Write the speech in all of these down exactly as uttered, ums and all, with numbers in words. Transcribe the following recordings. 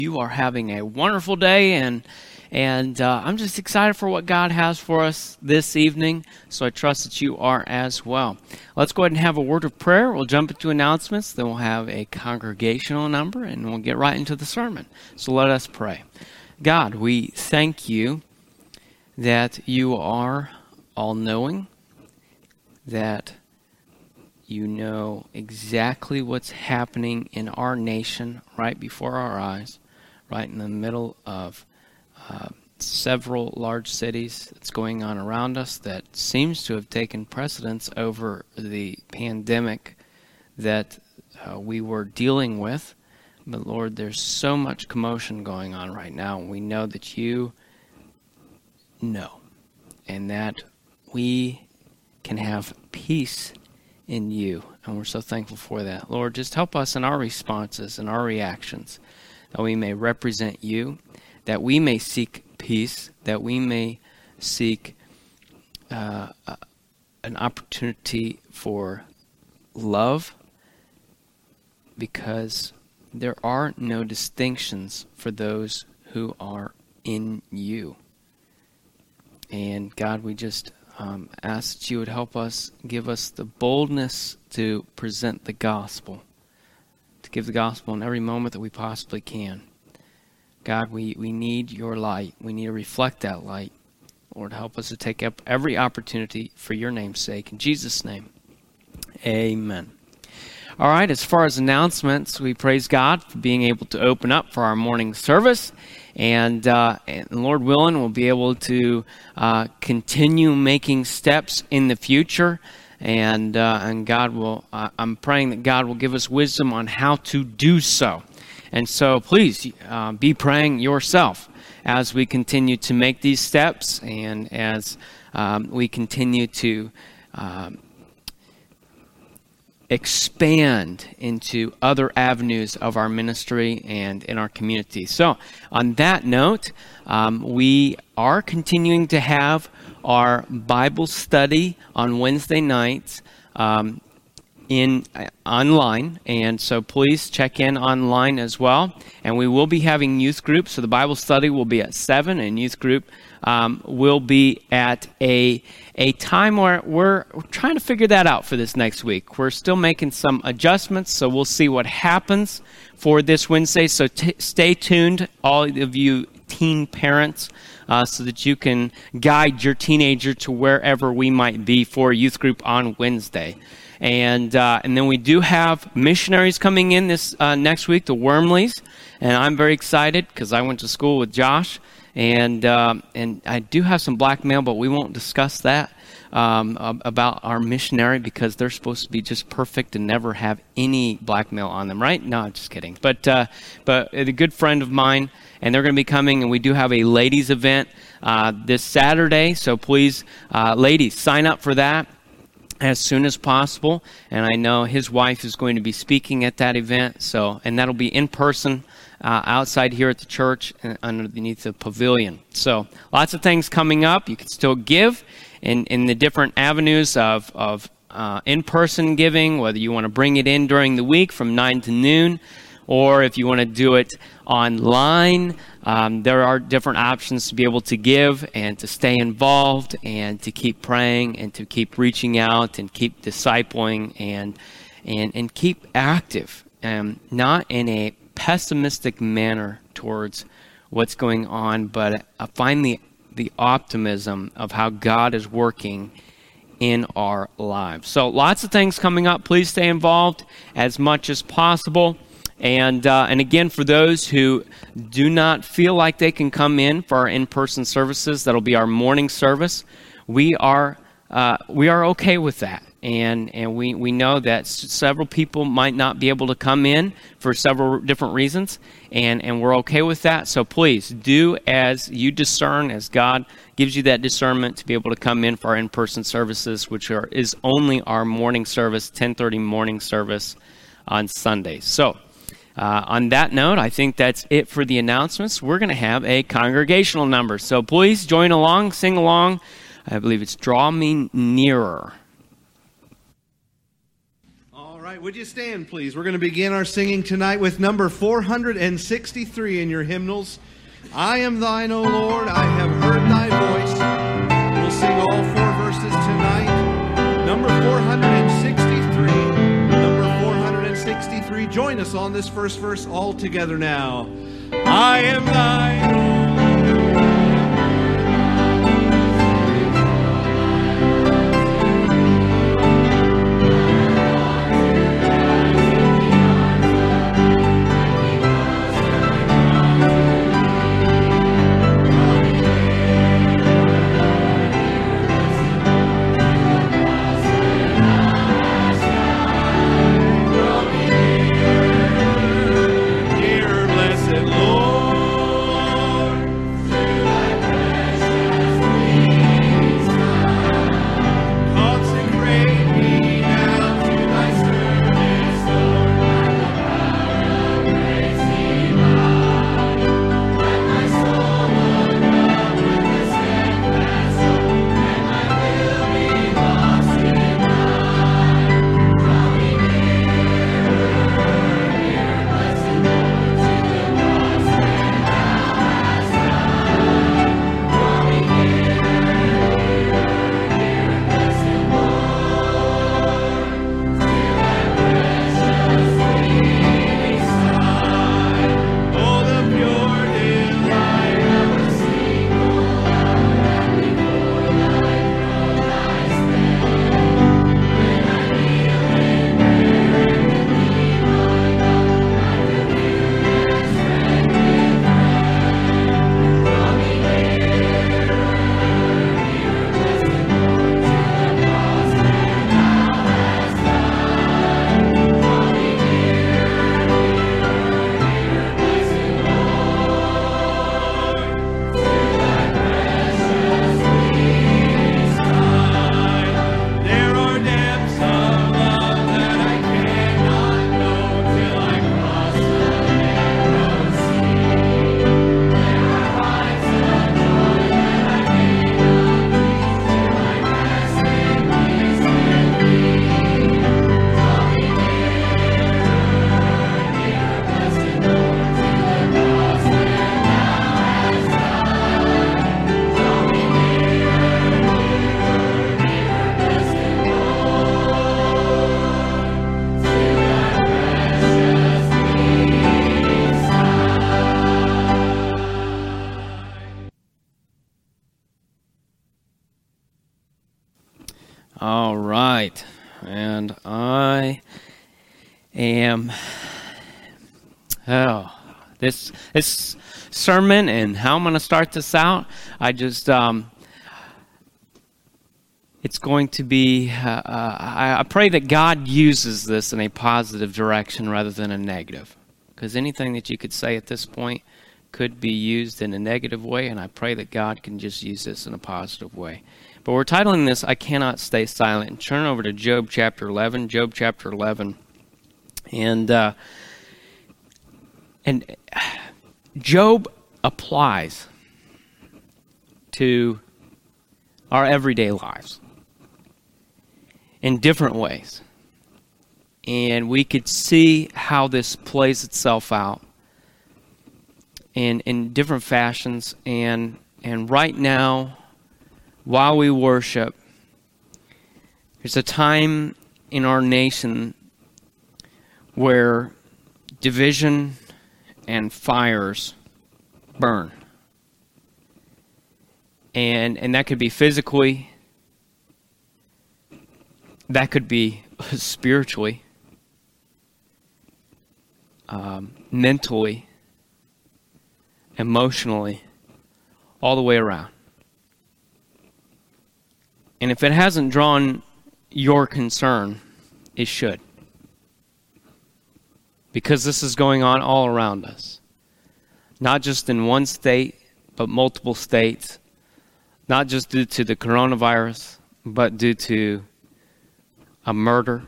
You are having a wonderful day, and and uh, I'm just excited for what God has for us this evening, so I trust that you are as well. Let's go ahead and have a word of prayer. We'll jump into announcements, then we'll have a congregational number, and we'll get right into the sermon. So let us pray. God, we thank you that you are all-knowing, that you know exactly what's happening in our nation right before our eyes, right in the middle of uh, several large cities that's going on around us that seems to have taken precedence over the pandemic that uh, we were dealing with. But Lord, there's so much commotion going on right now, and we know that you know, and that we can have peace in you, and we're so thankful for that. Lord, just help us in our responses and our reactions, that we may represent you, that we may seek peace, that we may seek uh, an opportunity for love, because there are no distinctions for those who are in you. And God, we just um, ask that you would help us, give us the boldness to present the gospel, to give the gospel in every moment that we possibly can. God, we, we need your light. We need to reflect that light. Lord, help us to take up every opportunity for your name's sake. In Jesus' name, amen. All right, as far as announcements, we praise God for being able to open up for our morning service. And, uh, and Lord willing, we'll be able to uh, continue making steps in the future. And uh, and God will, uh, I'm praying that God will give us wisdom on how to do so. And so please uh, be praying yourself as we continue to make these steps, and as um, we continue to um, expand into other avenues of our ministry and in our community. So on that note, um, we are continuing to have our Bible study on Wednesday nights um, in uh, online, and so please check in online as well. And we will be having youth groups, so the Bible study will be at seven, and youth group um, will be at a a time where we're, we're trying to figure that out for this next week. We're still making some adjustments, so we'll see what happens for this Wednesday. So t- stay tuned, all of you teen parents, uh, so that you can guide your teenager to wherever we might be for youth group on Wednesday. And uh, and then we do have missionaries coming in this uh, next week, the Wormleys, and I'm very excited because I went to school with Josh, and uh, and I do have some blackmail, but we won't discuss that um, about our missionary, because they're supposed to be just perfect and never have any blackmail on them, right? No, just kidding. But uh, but a good friend of mine, and they're going to be coming, and we do have a ladies event uh, this Saturday, so please, uh, ladies, sign up for that as soon as possible. And I know his wife is going to be speaking at that event, so and that'll be in person uh, outside here at the church and underneath the pavilion. So lots of things coming up. You can still give in, in the different avenues of, of uh, in-person giving, whether you want to bring it in during the week from nine to noon, or if you want to do it online. Um, there are different options to be able to give and to stay involved and to keep praying and to keep reaching out and keep discipling and and and keep active, um, not in a pessimistic manner towards what's going on, but uh, find the the optimism of how God is working in our lives. So lots of things coming up. Please stay involved as much as possible. And uh, and again, for those who do not feel like they can come in for our in-person services, that'll be our morning service. We are uh, we are okay with that, and and we, we know that s- several people might not be able to come in for several different reasons, and, and we're okay with that. So please do as you discern, as God gives you that discernment to be able to come in for our in-person services, which are is only our morning service, ten thirty morning service on Sundays. So. Uh, on that note, I think that's it for the announcements. We're going to have a congregational number. So please join along, sing along. I believe it's Draw Me Nearer. All right. right, would you stand, please? We're going to begin our singing tonight with number four hundred sixty-three in your hymnals. I am thine, O Lord, I have heard thy voice. We'll sing all four verses tonight. Number four hundred sixty-three. Number four hundred sixty-three. Join us on this first verse all together now. I am thine, O Lord. All right, and I am, oh, this this sermon and how I'm going to start this out, I just, um, it's going to be, uh, uh, I, I pray that God uses this in a positive direction rather than a negative, because anything that you could say at this point could be used in a negative way, and I pray that God can just use this in a positive way. But we're titling this, I Cannot Stay Silent. And turn over to Job chapter eleven. Job chapter eleven. And, uh, and Job applies to our everyday lives in different ways. And we could see how this plays itself out in, in different fashions. And, and right now, while we worship, there's a time in our nation where division and fires burn. And and that could be physically, that could be spiritually, um, mentally, emotionally, all the way around. And if it hasn't drawn your concern, it should. Because this is going on all around us. Not just in one state, but multiple states. Not just due to the coronavirus, but due to a murder.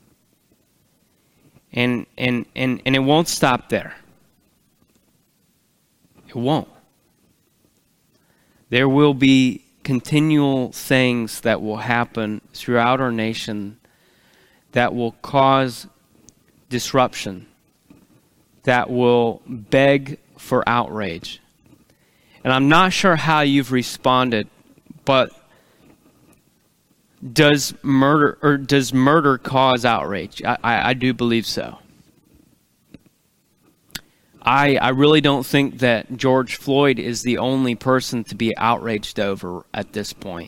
And and and, and it won't stop there. It won't. There will be continual things that will happen throughout our nation that will cause disruption that will beg for outrage. And I'm not sure how you've responded, but does murder or does murder cause outrage? I, I, I do believe so. I I really don't think that George Floyd is the only person to be outraged over at this point.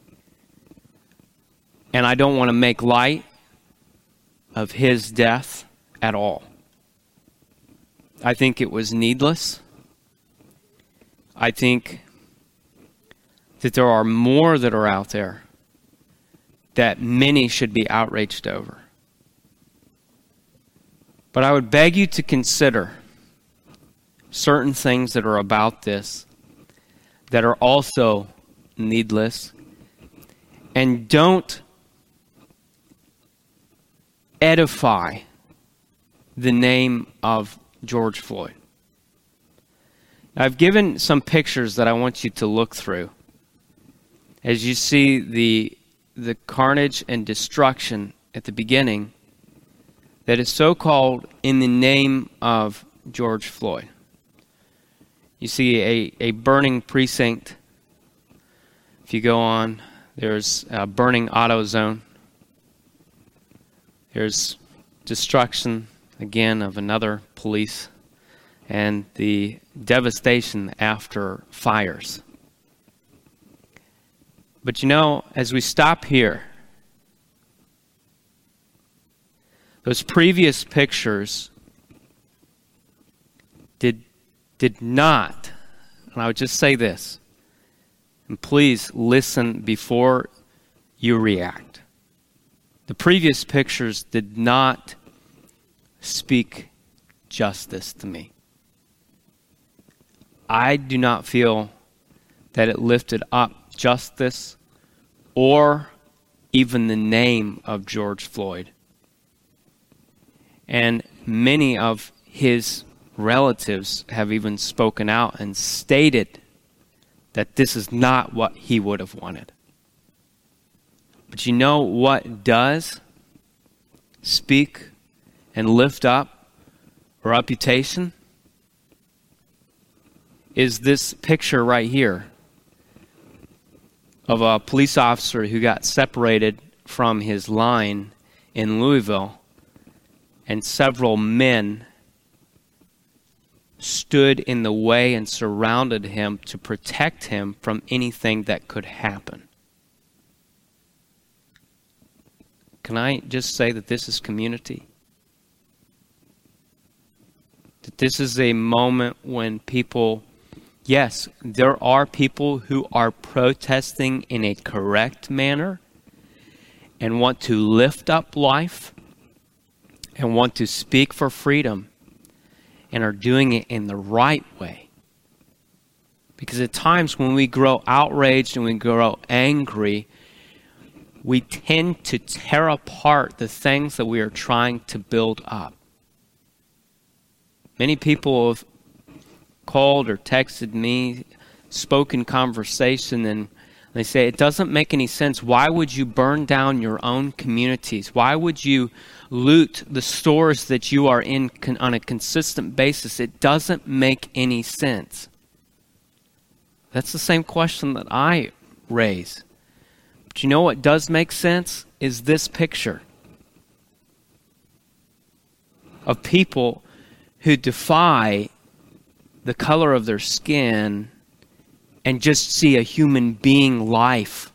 And I don't want to make light of his death at all. I think it was needless. I think that there are more that are out there that many should be outraged over. But I would beg you to consider certain things that are about this that are also needless. And don't edify the name of George Floyd. I've given some pictures that I want you to look through. As you see the the carnage and destruction at the beginning that is so called in the name of George Floyd. You see a, a burning precinct. If you go on, there's a burning auto zone. There's destruction, again, of another police, and the devastation after fires. But you know, as we stop here, those previous pictures did did not, and I would just say this, and please listen before you react. The previous pictures did not speak justice to me. I do not feel that it lifted up justice or even the name of George Floyd. And many of his relatives have even spoken out and stated that this is not what he would have wanted. But you know what does speak and lift up a reputation? Is this picture right here of a police officer who got separated from his line in Louisville, and several men stood in the way and surrounded him to protect him from anything that could happen. Can I just say that this is community? That this is a moment when people, yes, there are people who are protesting in a correct manner and want to lift up life and want to speak for freedom and are doing it in the right way. Because at times when we grow outraged and we grow angry, we tend to tear apart the things that we are trying to build up. Many people have called or texted me, spoken conversation, and they say, it doesn't make any sense. Why would you burn down your own communities? Why would you loot the stores that you are in con- on a consistent basis? It doesn't make any sense. That's the same question that I raise. But you know what does make sense? Is this picture of people who defy the color of their skin and just see a human being life.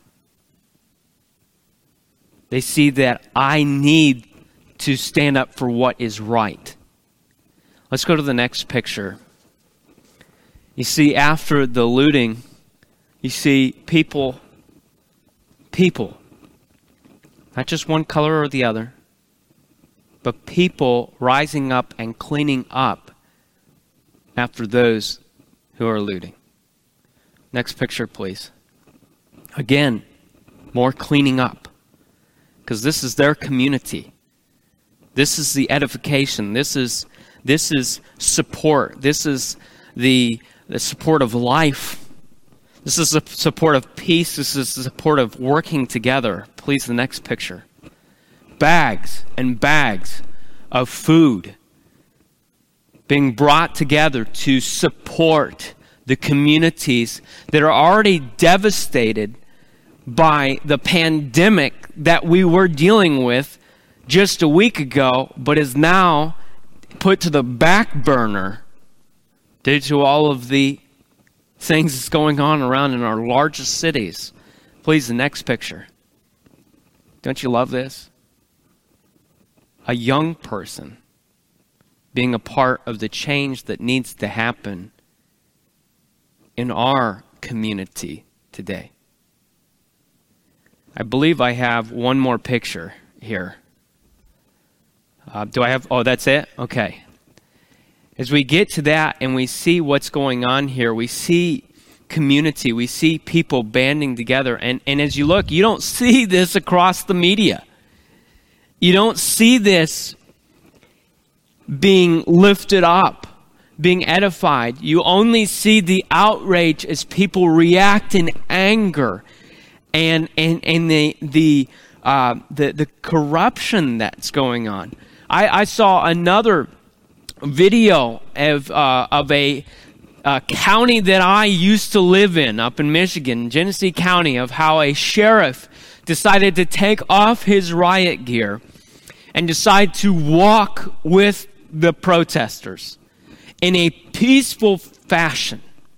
They see that I need to stand up for what is right. Let's go to the next picture. You see, after the looting, you see people, people, not just one color or the other, but people rising up and cleaning up after those who are looting. Next picture, please. Again, more cleaning up. Because this is their community. This is the edification. This is this is support. This is the, the support of life. This is the support of peace. This is the support of working together. Please, the next picture. Bags and bags of food being brought together to support the communities that are already devastated by the pandemic that we were dealing with just a week ago, but is now put to the back burner due to all of the things that's going on around in our largest cities. Please, the next picture. Don't you love this? A young person being a part of the change that needs to happen in our community today. I believe I have one more picture here. Uh, do I have? Oh, that's it? Okay. As we get to that and we see what's going on here, we see community, we see people banding together. And, and as you look, you don't see this across the media. You don't see this being lifted up, being edified. You only see the outrage as people react in anger and and, and the the, uh, the the corruption that's going on. I, I saw another video of uh, of a uh, county that I used to live in up in Michigan, Genesee County, of how a sheriff decided to take off his riot gear and decide to walk with the protesters in a peaceful fashion,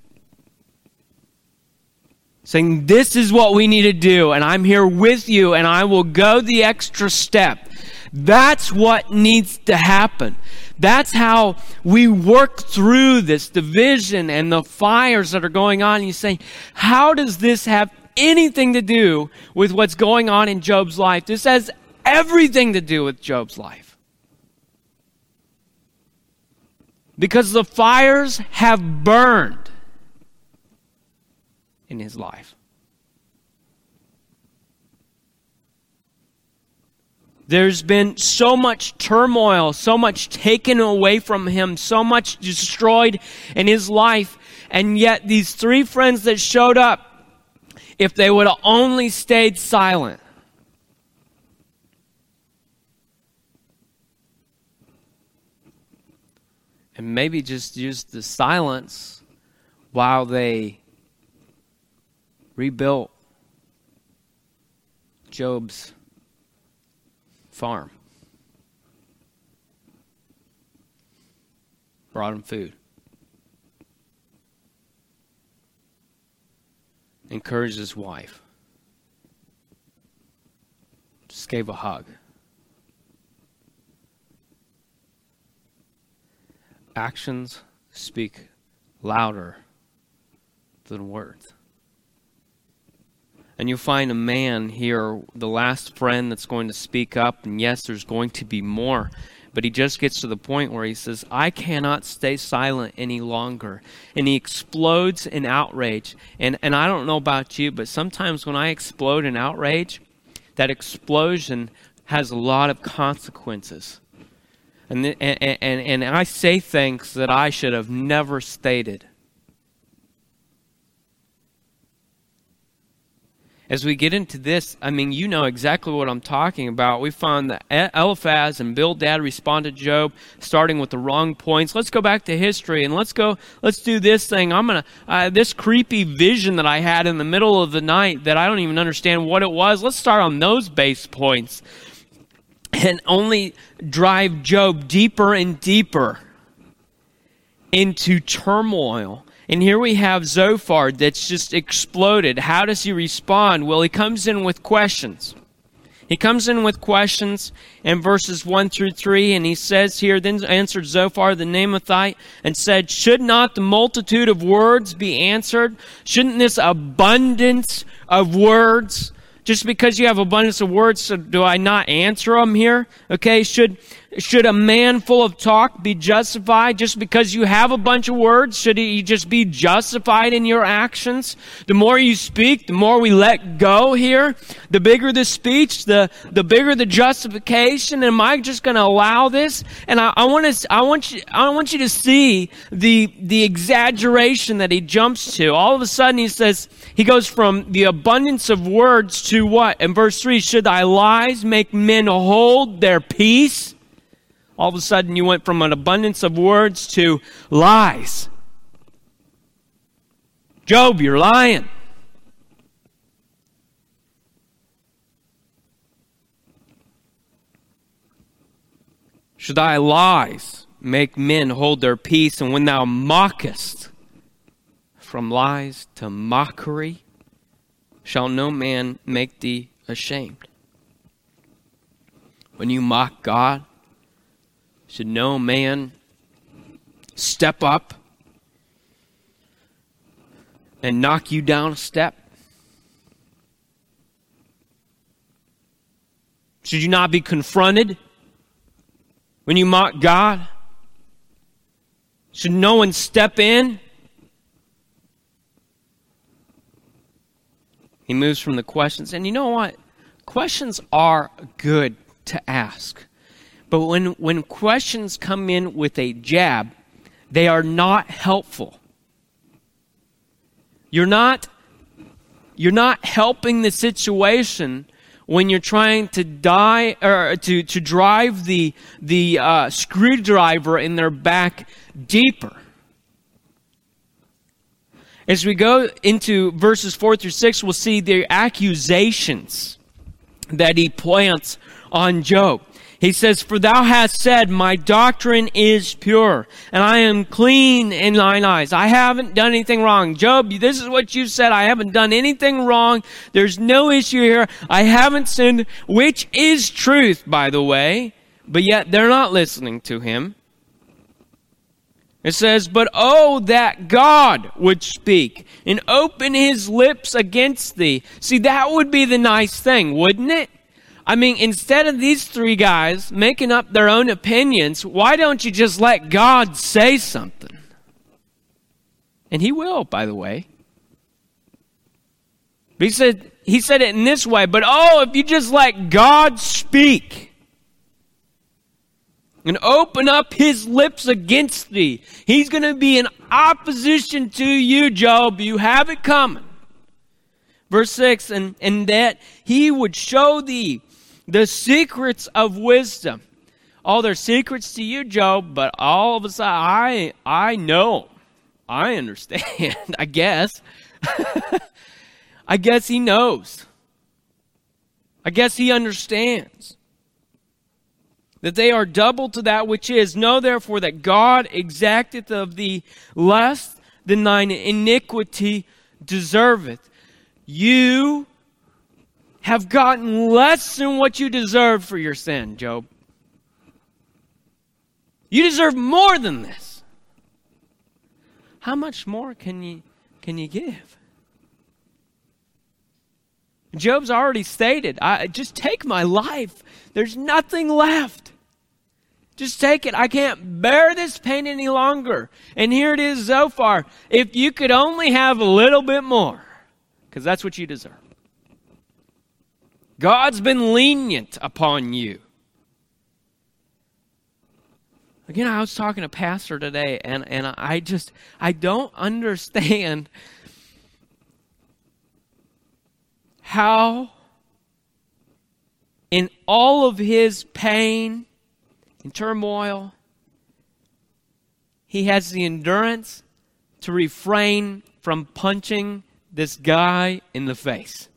saying, this is what we need to do, and I'm here with you, and I will go the extra step. That's what needs to happen. That's how we work through this division and the fires that are going on. And you say, how does this have anything to do with what's going on in Job's life? This has everything to do with Job's life. Because the fires have burned in his life. There's been so much turmoil, so much taken away from him, so much destroyed in his life. And yet these three friends that showed up, if they would have only stayed silent, and maybe just used the silence while they rebuilt Job's farm. Brought him food. Encouraged his wife. Just gave a hug. Actions speak louder than words. And you'll find a man here, the last friend that's going to speak up, and yes, there's going to be more, but he just gets to the point where he says, I cannot stay silent any longer. And he explodes in outrage. And, and I don't know about you, but sometimes when I explode in outrage, that explosion has a lot of consequences. And, and, and, and I say things that I should have never stated. As we get into this, I mean, you know exactly what I'm talking about. We found that Eliphaz and Bildad responded to Job, starting with the wrong points. Let's go back to history and let's go. Let's do this thing. I'm gonna uh, this creepy vision that I had in the middle of the night that I don't even understand what it was. Let's start on those base points, and only drive Job deeper and deeper into turmoil. And here we have Zophar that's just exploded. How does he respond? Well, he comes in with questions. He comes in with questions in verses one through three, and he says here, then answered Zophar the Naamathite and said, should not the multitude of words be answered? Shouldn't this abundance of words, just because you have abundance of words, so do I not answer them here? Okay, should should a man full of talk be justified? Just because you have a bunch of words, should he just be justified in your actions? The more you speak, the more we let go here. The bigger the speech, the, the bigger the justification. Am I just going to allow this? And I, I want to, I want you, I want you to see the the exaggeration that he jumps to. All of a sudden, he says he goes from the abundance of words to what? In verse thy, should thy lies make men hold their peace? All of a sudden you went from an abundance of words to lies. Job, you're lying. Should thy lies make men hold their peace, and when thou mockest, from lies to mockery, shall no man make thee ashamed. When you mock God, should no man step up and knock you down a step? Should you not be confronted when you mock God? Should no one step in? He moves from the questions. And you know what? Questions are good to ask. But when, when questions come in with a jab, they are not helpful. You're not, you're not helping the situation when you're trying to die or to, to drive the, the uh, screwdriver in their back deeper. As we go into verses four through six, we'll see the accusations that he plants on Job. He says, "For thou hast said, my doctrine is pure, and I am clean in thine eyes." I haven't done anything wrong. Job, this is what you've said. I haven't done anything wrong. There's no issue here. I haven't sinned, which is truth, by the way. But yet they're not listening to him. It says, "But oh, that God would speak and open his lips against thee." See, that would be the nice thing, wouldn't it? I mean, instead of these three guys making up their own opinions, why don't you just let God say something? And he will, by the way. But he said, he said it in this way, "But oh, if you just let God speak and open up his lips against thee, he's going to be in opposition to you, Job. You have it coming." Verse six, and, and that he would show thee the secrets of wisdom. Oh, they're secrets to you, Job, but all of a sudden, I, I know. I understand, I guess. I guess he knows. I guess he understands that they are double to that which is. Know therefore that God exacteth of thee less than thine iniquity deserveth. You have gotten less than what you deserve for your sin, Job. You deserve more than this. How much more can you, can you give? Job's already stated, I just take my life. There's nothing left. Just take it. I can't bear this pain any longer. And here it is so far. If you could only have a little bit more, because that's what you deserve. God's been lenient upon you. Again, I was talking to a pastor today, and, and I just, I don't understand how in all of his pain and turmoil, he has the endurance to refrain from punching this guy in the face.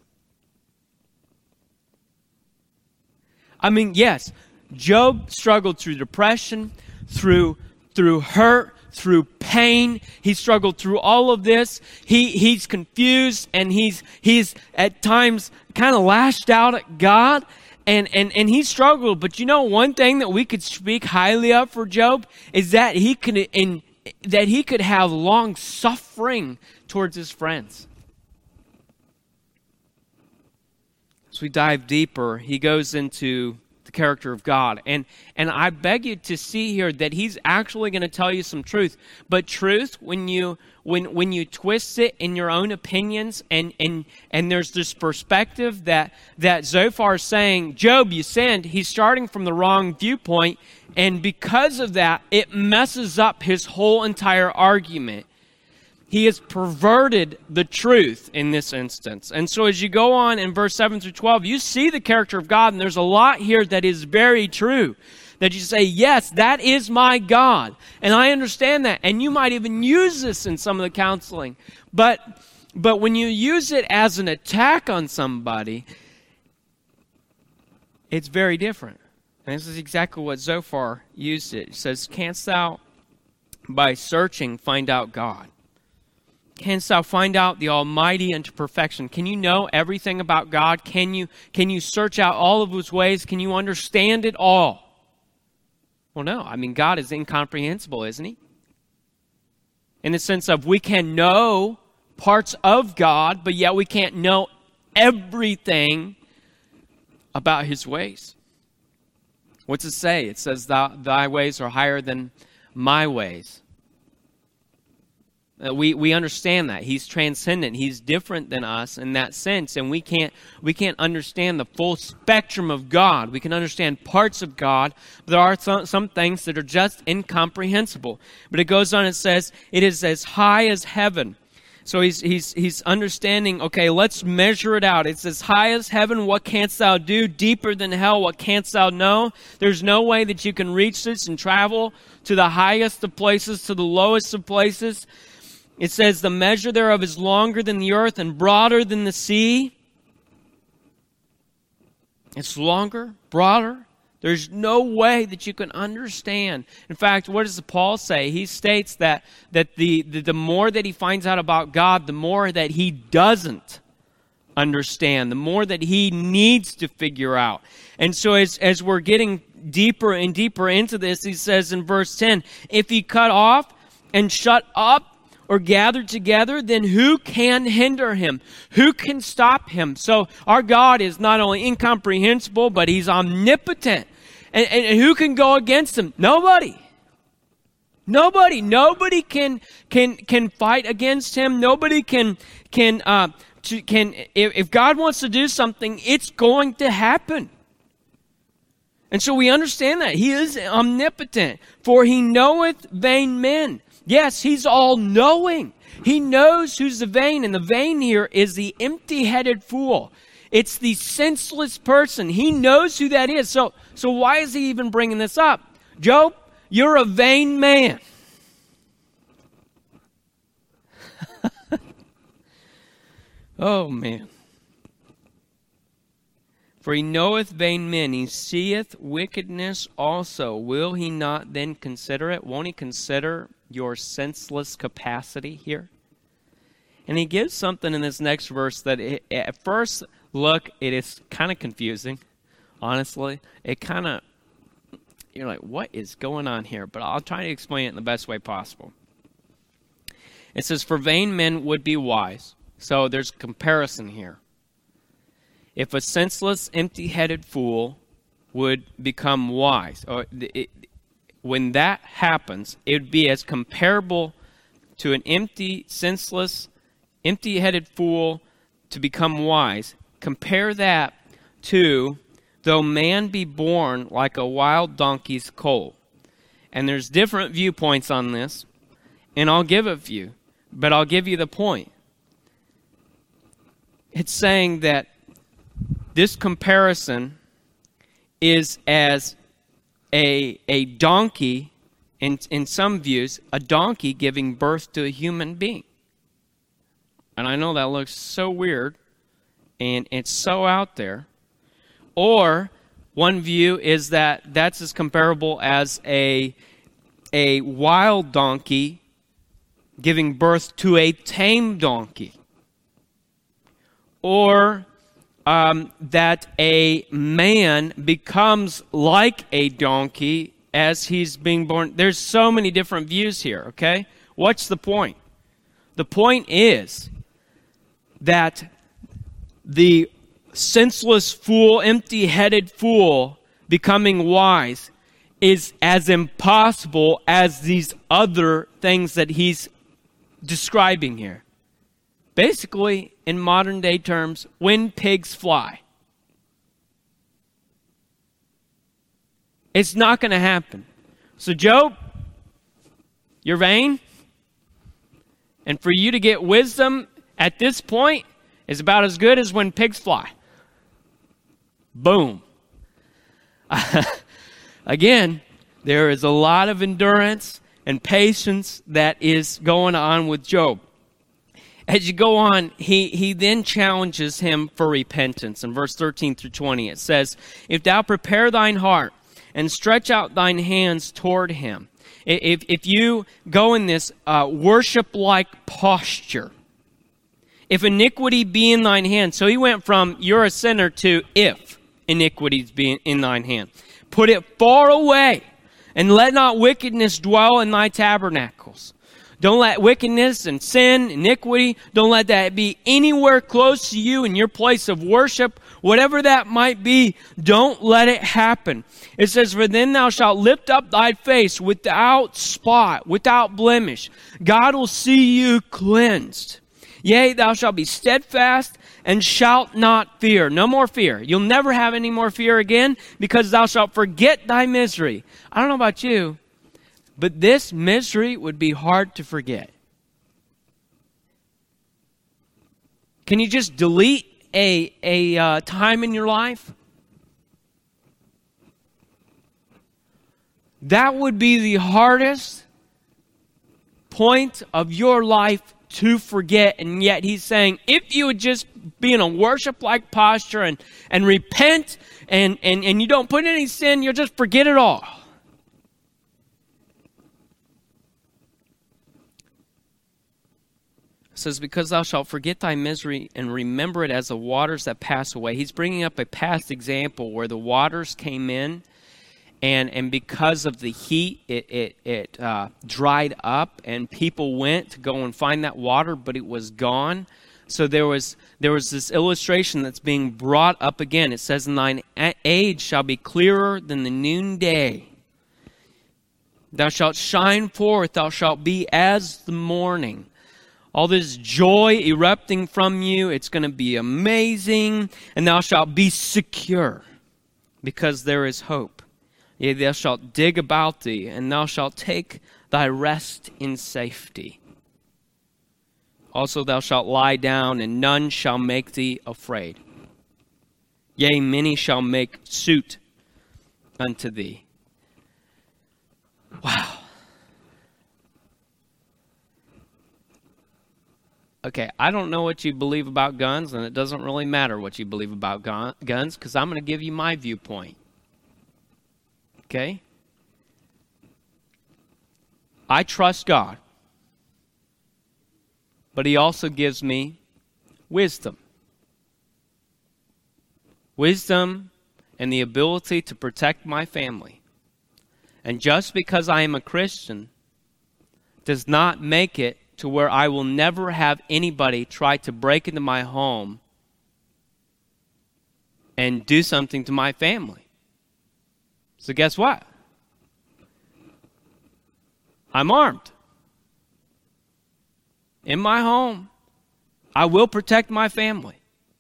I mean, yes, Job struggled through depression, through through hurt, through pain. He struggled through all of this. He he's confused, and he's he's at times kind of lashed out at God, and and and he struggled. But you know, one thing that we could speak highly of for Job is that he could in that he could have long suffering towards his friends. As we dive deeper, he goes into the character of God. And and I beg you to see here that he's actually going to tell you some truth. But truth, when you when when you twist it in your own opinions, and and and there's this perspective that that Zophar is saying, Job, you sinned. He's starting from the wrong viewpoint, and because of that, it messes up his whole entire argument. He has perverted the truth in this instance. And so as you go on in verse seven through twelve, you see the character of God, and there's a lot here that is very true. that you say, yes, that is my God. And I understand that. And you might even use this in some of the counseling. But, but when you use it as an attack on somebody, it's very different. And this is exactly what Zophar used it. It says, canst thou by searching find out God? Canst thou find out the Almighty unto perfection? Can you know everything about God? Can you, can you search out all of His ways? Can you understand it all? Well, no. I mean, God is incomprehensible, isn't He? In the sense of we can know parts of God, but yet we can't know everything about His ways. What's it say? It says, Thou, thy ways are higher than my ways. Uh, we we understand that He's transcendent. He's different than us in that sense, and we can't we can't understand the full spectrum of God. We can understand parts of God, but there are some, some things that are just incomprehensible. But it goes on and says, it is as high as heaven. So he's he's he's understanding, okay, let's measure it out. It's as high as heaven, what canst thou do? Deeper than hell, what canst thou know? There's no way that you can reach this and travel to the highest of places, to the lowest of places. It says, the measure thereof is longer than the earth and broader than the sea. It's longer, broader. There's no way that you can understand. In fact, what does Paul say? He states that, that the, the, the more that he finds out about God, the more that he doesn't understand, the more that he needs to figure out. And so as, as we're getting deeper and deeper into this, he says in verse ten, if he cut off and shut up or gather together, then who can hinder him? Who can stop him? So our God is not only incomprehensible, but He's omnipotent. And, and, and who can go against Him? Nobody. Nobody. Nobody can can can fight against Him. Nobody can can uh to, can if, if God wants to do something, it's going to happen. And so we understand that He is omnipotent. For He knoweth vain men. Yes, He's all-knowing. He knows who's the vain, and the vain here is the empty-headed fool. It's the senseless person. He knows who that is. So, so why is he even bringing this up? Job, you're a vain man. Oh, man. For he knoweth vain men, he seeth wickedness also. Will he not then consider it? Won't he consider your senseless capacity here? And he gives something in this next verse that it, at first look, it is kind of confusing, honestly. It kind of, you're like, what is going on here? But I'll try to explain it in the best way possible. It says, for vain men would be wise. So there's comparison here. If a senseless, empty-headed fool would become wise, or it, when that happens, it would be as comparable to an empty, senseless, empty-headed fool to become wise. Compare that to, though man be born like a wild donkey's colt. And there's different viewpoints on this, and I'll give a few, but I'll give you the point. It's saying that this comparison is as a, a donkey, in, in some views, a donkey giving birth to a human being. And I know that looks so weird, and it's so out there. Or one view is that that's as comparable as a, a wild donkey giving birth to a tame donkey. Or um, that a man becomes like a donkey as he's being born. There's so many different views here, okay? What's the point? The point is that the senseless fool, empty-headed fool becoming wise is as impossible as these other things that he's describing here. Basically, in modern day terms, when pigs fly. It's not going to happen. So Job, you're vain. And for you to get wisdom at this point is about as good as when pigs fly. Boom. uh, again, there is a lot of endurance and patience that is going on with Job. As you go on, he, he then challenges him for repentance. In verse thirteen through twenty, it says, "If thou prepare thine heart and stretch out thine hands toward him," if, if you go in this uh, worship-like posture, "if iniquity be in thine hand," so he went from you're a sinner to if iniquity be in thine hand, "put it far away, and let not wickedness dwell in thy tabernacles." Don't let wickedness and sin, iniquity, don't let that be anywhere close to you in your place of worship. Whatever that might be, don't let it happen. It says, "For then thou shalt lift up thy face without spot, without blemish. God will see you cleansed. Yea, thou shalt be steadfast and shalt not fear." No more fear. You'll never have any more fear again, because thou shalt forget thy misery. I don't know about you, but this misery would be hard to forget. Can you just delete a, a uh, time in your life? That would be the hardest point of your life to forget. And yet he's saying, if you would just be in a worship-like posture and, and repent and, and, and you don't put any sin, you'll just forget it all. It says, "Because thou shalt forget thy misery and remember it as the waters that pass away." He's bringing up a past example where the waters came in, and, and because of the heat, it, it, it uh, dried up, and people went to go and find that water, but it was gone. So there was there was this illustration that's being brought up again. It says, "And thine age shall be clearer than the noonday. Thou shalt shine forth, thou shalt be as the morning." All this joy erupting from you, it's going to be amazing. "And thou shalt be secure, because there is hope. Yea, thou shalt dig about thee, and thou shalt take thy rest in safety. Also thou shalt lie down, and none shall make thee afraid. Yea, many shall make suit unto thee." Wow. Okay, I don't know what you believe about guns, and it doesn't really matter what you believe about gun, guns, because I'm going to give you my viewpoint. Okay? I trust God, but He also gives me wisdom. Wisdom and the ability to protect my family. And just because I am a Christian does not make it to where I will never have anybody try to break into my home and do something to my family. So guess what? I'm armed. In my home, I will protect my family.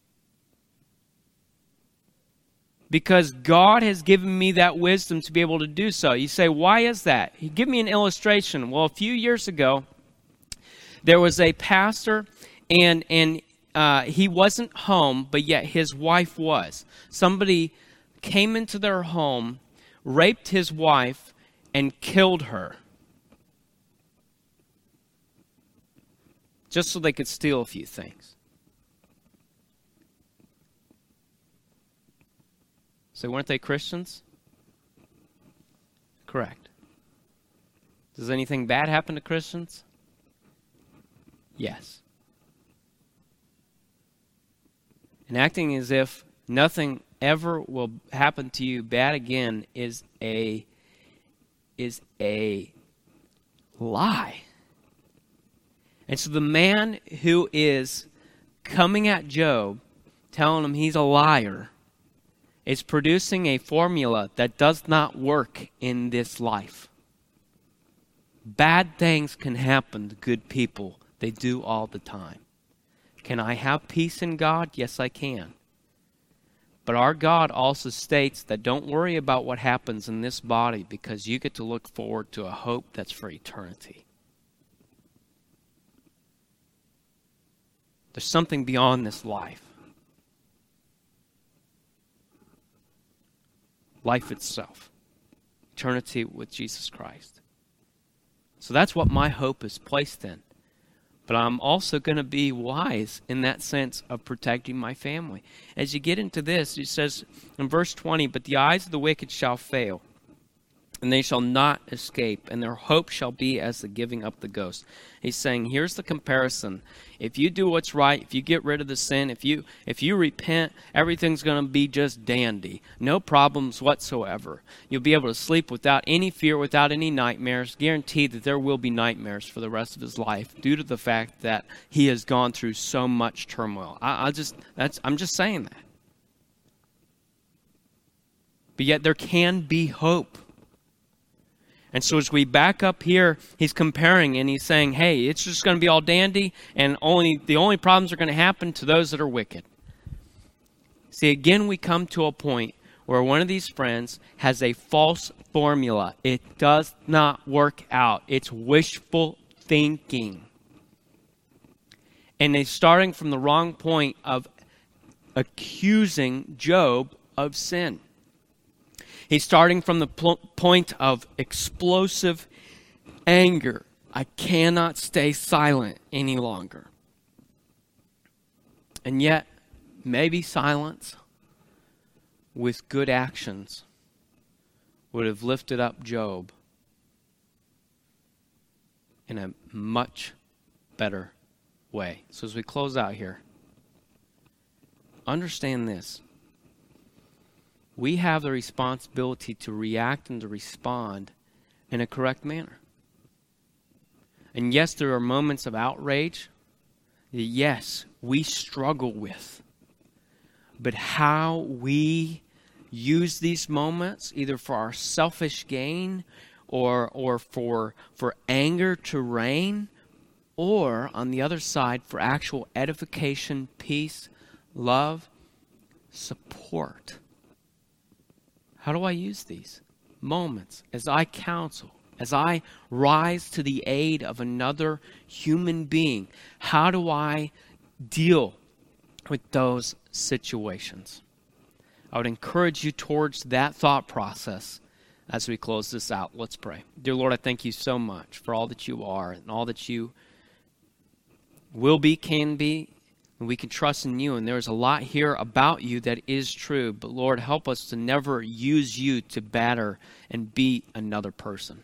Because God has given me that wisdom to be able to do so. You say, why is that? He gave me an illustration. Well, a few years ago, there was a pastor, and and uh, he wasn't home, but yet his wife was. Somebody came into their home, raped his wife, and killed her, just so they could steal a few things. So weren't they Christians? Correct. Does anything bad happen to Christians? Yes. And acting as if nothing ever will happen to you bad again is a is a lie. And so the man who is coming at Job, telling him he's a liar, is producing a formula that does not work in this life. Bad things can happen to good people. They do all the time. Can I have peace in God? Yes, I can. But our God also states that don't worry about what happens in this body, because you get to look forward to a hope that's for eternity. There's something beyond this life. Life itself. eternity with Jesus Christ. So that's what my hope is placed in. But I'm also going to be wise in that sense of protecting my family. As you get into this, it says in verse twenty, but the eyes of the wicked shall fail, and they shall not escape, and their hope shall be as the giving up the ghost. He's saying, here's the comparison. If you do what's right, if you get rid of the sin, if you if you repent, everything's going to be just dandy. No problems whatsoever. You'll be able to sleep without any fear, without any nightmares. Guaranteed that there will be nightmares for the rest of his life due to the fact that he has gone through so much turmoil. I, I just that's I'm just saying that. But yet there can be hope. And so as we back up here, he's comparing and he's saying, hey, it's just going to be all dandy, and only the only problems are going to happen to those that are wicked. See, again, we come to a point where one of these friends has a false formula. It does not work out. It's wishful thinking. And he's starting from the wrong point of accusing Job of sin. He's starting from the pl- point of explosive anger. I cannot stay silent any longer. And yet, maybe silence with good actions would have lifted up Job in a much better way. So as we close out here, understand this. We have the responsibility to react and to respond in a correct manner. And yes, there are moments of outrage that, yes, we struggle with. But how we use these moments, either for our selfish gain or or for for anger to reign, or on the other side, for actual edification, peace, love, support. How do I use these moments as I counsel, as I rise to the aid of another human being? How do I deal with those situations? I would encourage you towards that thought process as we close this out. Let's pray. Dear Lord, I thank you so much for all that you are and all that you will be, can be, and we can trust in you. And there's a lot here about you that is true. But Lord, help us to never use you to batter and beat another person.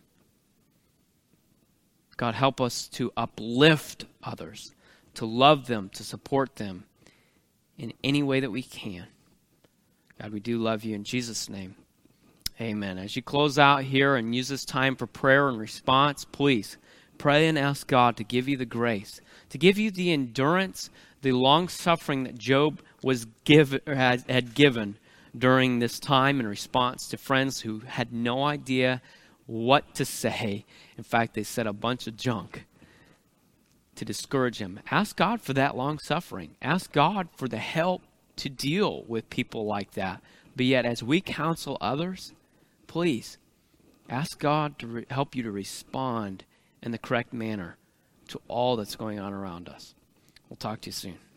God, help us to uplift others, to love them, to support them in any way that we can. God, we do love you in Jesus' name. Amen. As you close out here and use this time for prayer and response, please pray and ask God to give you the grace, to give you the endurance, the long-suffering that Job was give, had, had given during this time in response to friends who had no idea what to say. In fact, they said a bunch of junk to discourage him. Ask God for that long-suffering. Ask God for the help to deal with people like that. But yet, as we counsel others, please ask God to re- help you to respond in the correct manner to all that's going on around us. We'll talk to you soon.